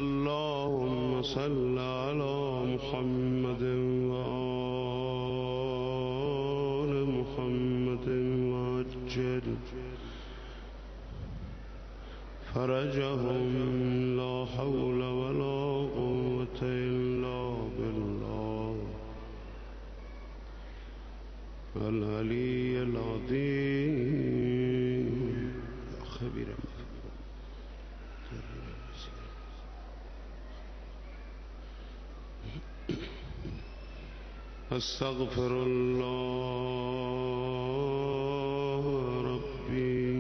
اللهم صل على محمد وآل محمد وعجل فرجهم لا حول ولا قوة إلا بالله العلي العظيم خبير استغفر الله ربي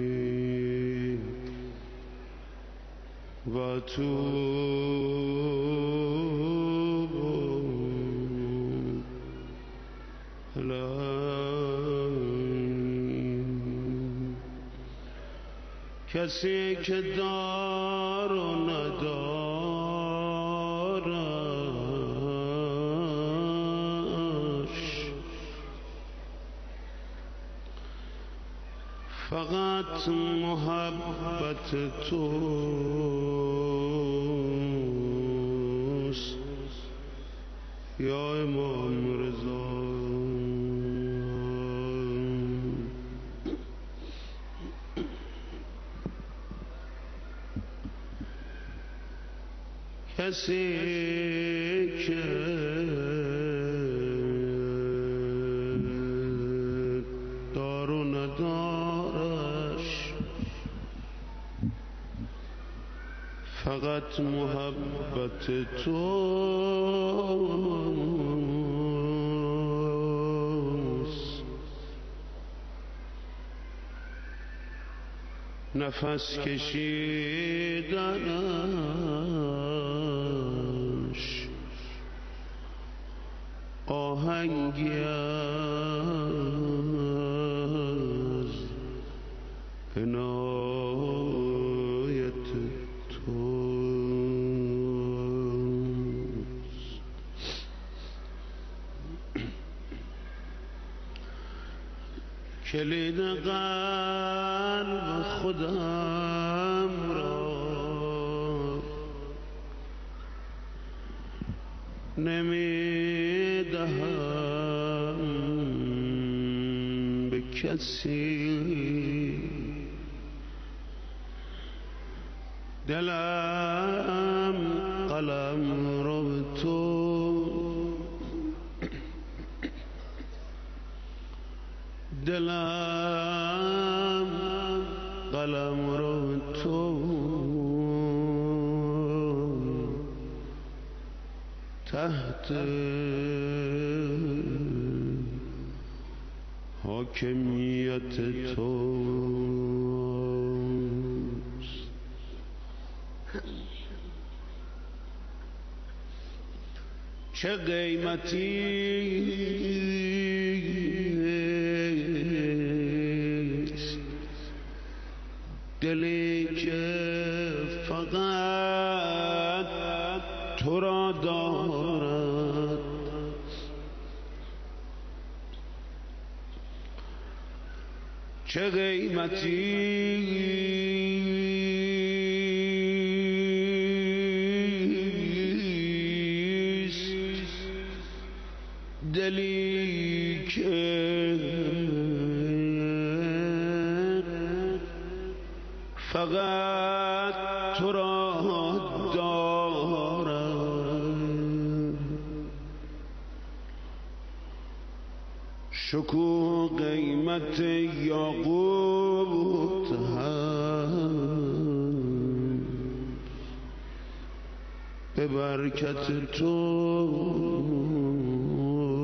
واتوب الیه. کسی که دار و ندارش فقط محبت توست یا امام رضا. کسی که دار و ندارش فقط محبت توست. نفس کشیدنش آهنگی از عنایت توست. کلید قلب خودم را نمی دهم به کسی. دلم قلم رو تو دلم قلم رو تو تحت حاکمیت توست. چه قیمتی دلی که فقط تو را دارد. چه قیمتی دلی که فقط تو را دارد. شکوه قیمت یاقوت هم به برکت توست.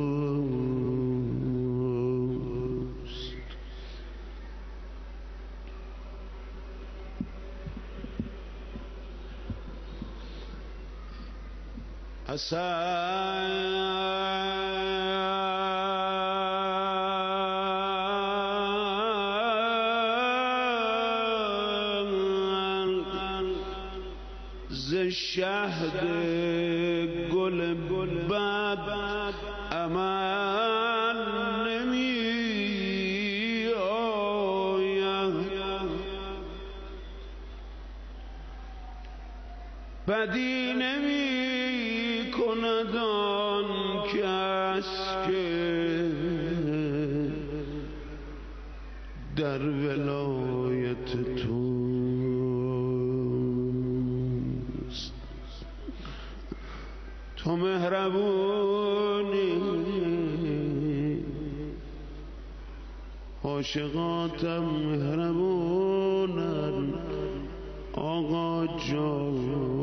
ز شهد گل بد عمل نمی آید. بدی نمی کند آن کس که در ولایت توست. تو مهربونی عاشقاتم مهربونن آقا جان.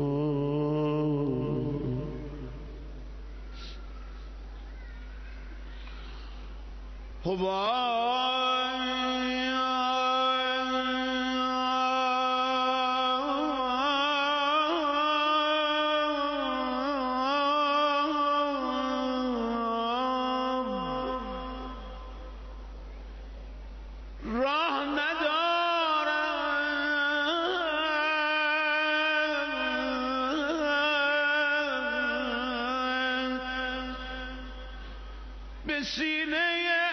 به سینه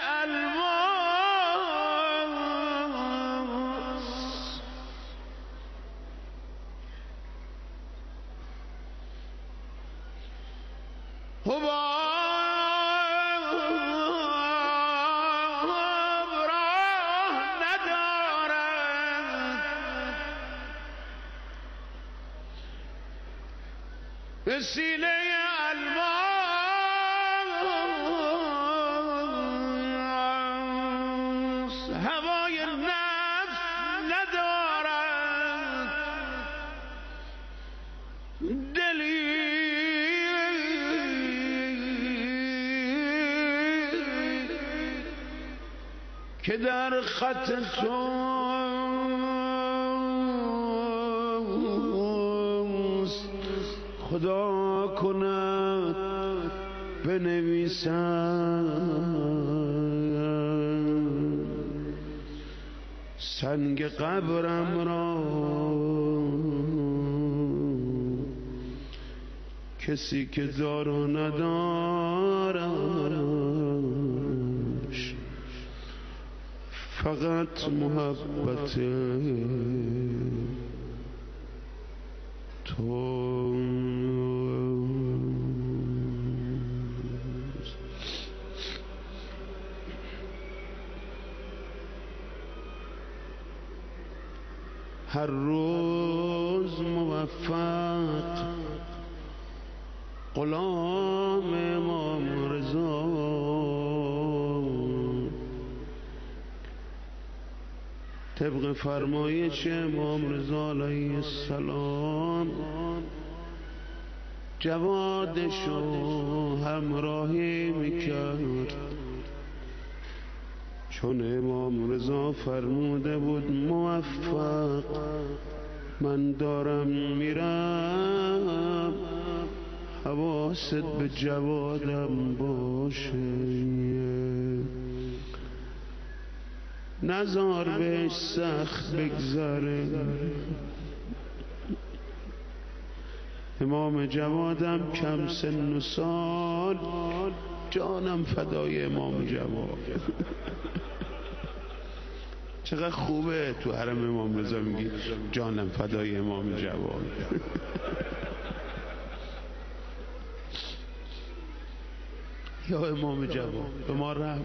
الماس حباب راه ندارد، به سینه الماس هوای نفس ندارد، دلی که در خط توست خدا کند بنویسم سنگ قبرم را کسی که دار و ندارش فقط محبت تو. هر روز موفق غلام امام رضا طبق فرمایش امام رضا علیه السلام جوادشو همراهی میکرد، چون امام رضا فرموده بود موفق من دارم میرم حواست به جوادم باشه، نزار بهش سخت بگذره. امام جوادم کم سن و سال، جانم فدای امام جواد. چقدر خوبه تو حرم امام رضا میگی جانم فدای امام جواد. یا امام جواد به ما رحم.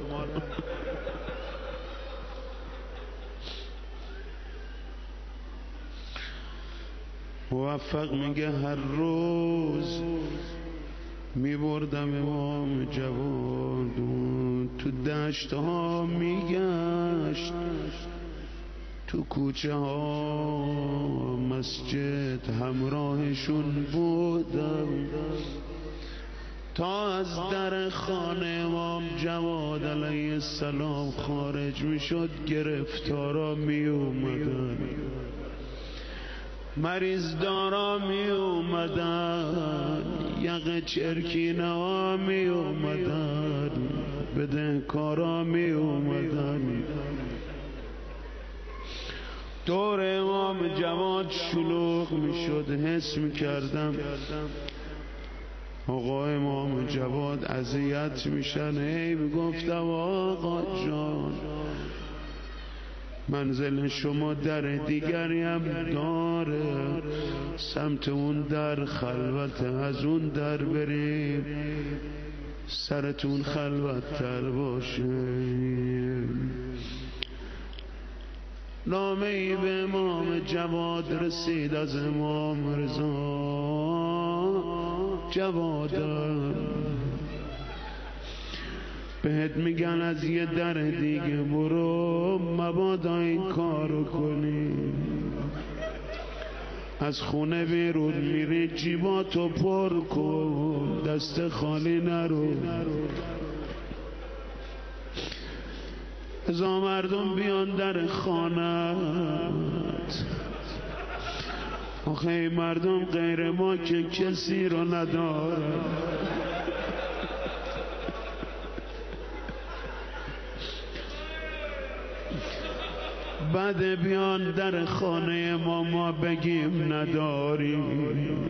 موفق میگه هر روز میبردم امام جواد تو دشت ها میگشت، تو کوچه ها مسجد همراهشون بودم، تا از در خانه امام جواد علیه السلام خارج میشد گرفتارا می اومدن، مریض دارا می اومدن، یق چرکینه ها می اومدن، بدهکارا می اومدن. دور امام جواد شلوغ می شد، حس می کردم آقا امام جواد اذیت میشن. هی میگفتم آقا جان منزل شما در دیگری هم داره، سمت اون در خلوت، از اون در بریم سرتون خلوت تر باشه. نامه ای به امام جواد رسید از امام رضا. جوادم بهت میگن از یه در دیگه برو، مبادا این کارو کنی. از خونه بیرون میری جیباتو پر کن، دست خالی نرو. ازا مردم بیان در خانت، آخه این مردم غیر ما که کسی رو نداره. بعد بیان در خانه ما بگیم نداریم.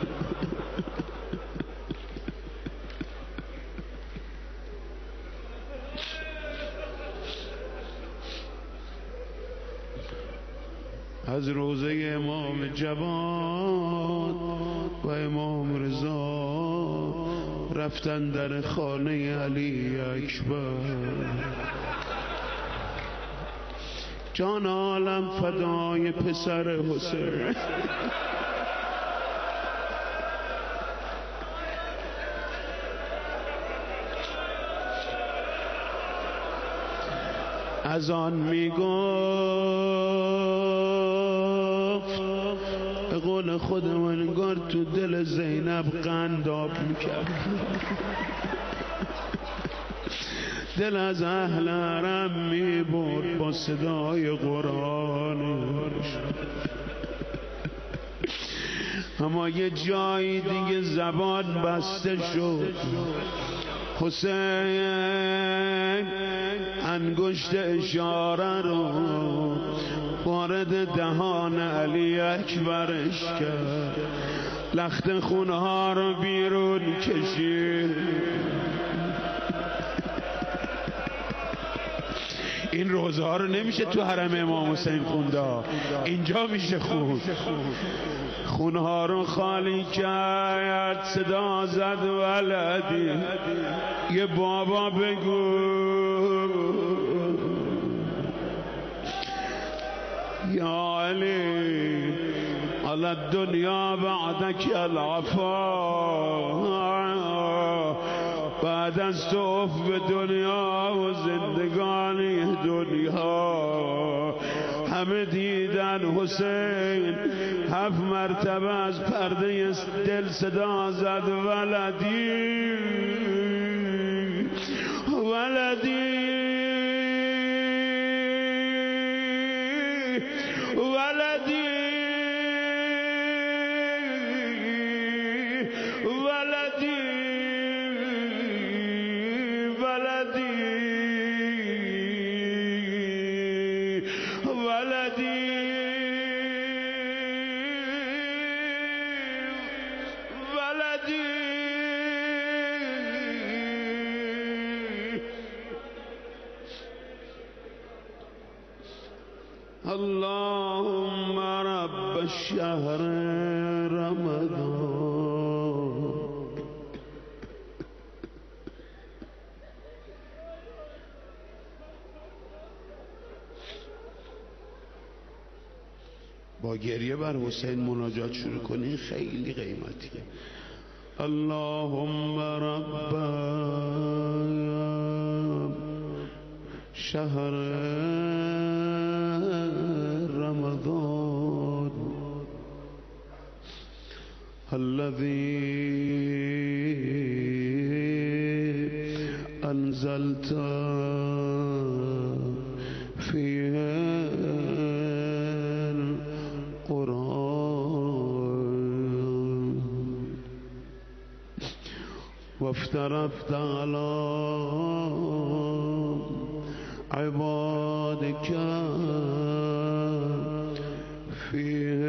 از روزه امام جواد و امام رضا رفتن در خانه علی اکبر. جان عالم فدای پسر حسین. از آن میگفت به قول خودم انگار تو دل زینب قنداب میکرد. دل از اهل حرم میبرد با صدای قرآنش. اما یه جایی دیگه زبان بسته شد. حسین انگشت اشاره رو وارد دهان علی اکبرش کرد، لخت خونها رو بیرون کشید. این روزه ها رو نمیشه تو حرم امام حسین خونده، اینجا میشه خون. خونها رو خالی کرد، صدا زد ولدی یه بابا بگو یا علی علی الدنیا بعدک العفا. بعد از تو اف به دنیا و زندگانی دنیا. همه دیدن حسین 7 مرتبه از پرده دل صدا زد ولدی ولدی ولدی اللهم رب الشهر رمضان. با گریه بر حسین مناجات شروع کنی، خیلی قیمتیه. اللهم رب شهر رمضان الذي أنزلت فيه القرآن وافترضت على عبادك فيه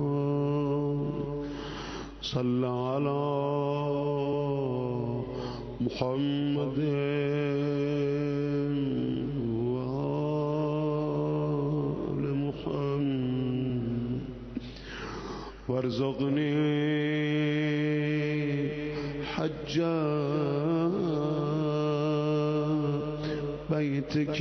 الصيام. صل على محمد و آل محمد وارزقني حج بيتك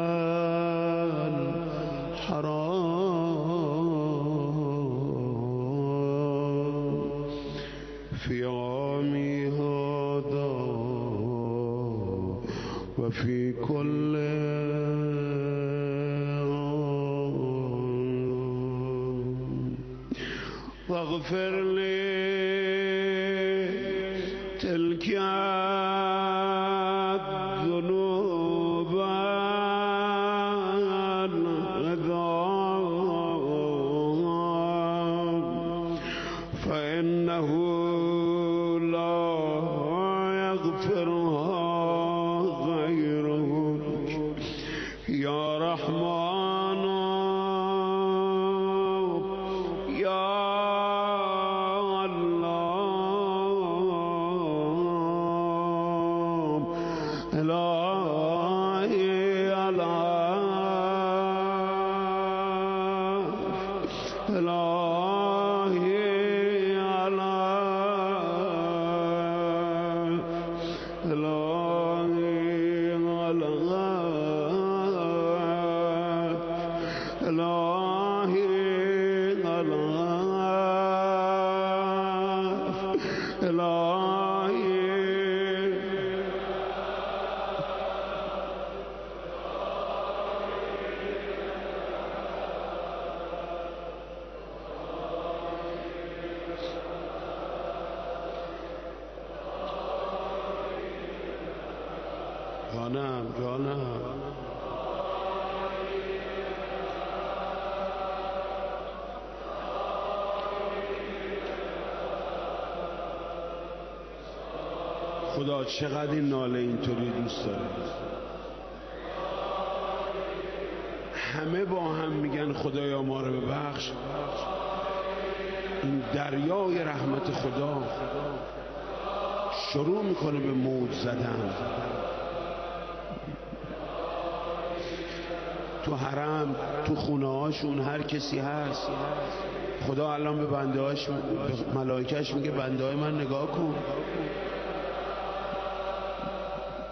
الحرام في عامي هذا وفي كل واغفر لي تلك الذنوب فإنه لا يغفرها غيره يا رحمن يا إلهي جانم خدا چقدر این ناله اینطوری دوست داره. همه با هم میگن خدایا ما رو ببخش. این دریای رحمت خدا شروع میکنه به موج زدن. تو حرم، تو خونه هاشون هر کسی هست. خدا الان به بنده هاش، به ملائکهش میگه بنده های من نگاه کن.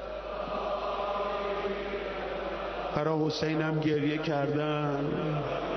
برای حسین هم گریه کردن.